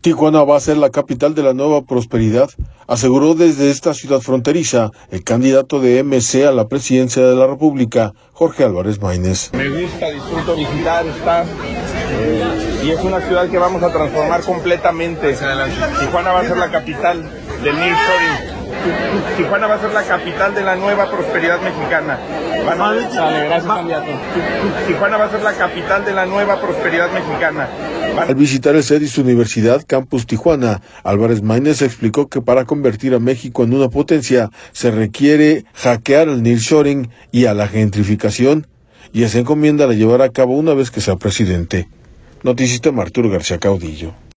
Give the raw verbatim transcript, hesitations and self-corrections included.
Tijuana va a ser la capital de la nueva prosperidad, aseguró desde esta ciudad fronteriza el candidato de M C a la presidencia de la República, Jorge Álvarez Maínez. Me gusta, disfruto visitar, estar, eh, y es una ciudad que vamos a transformar completamente. Tijuana va a ser la capital del nearshoring. Tijuana va a ser la capital de la nueva prosperidad mexicana. Van a... Dale, gracias, candidato. Tijuana va a ser la capital de la nueva prosperidad mexicana. Van... Al visitar el C E D y su universidad, Campus Tijuana, Álvarez Maínez explicó que para convertir a México en una potencia se requiere hackear al nearshoring y a la gentrificación, y esa encomienda la llevará a cabo una vez que sea presidente. Noticista Arturo García Caudillo.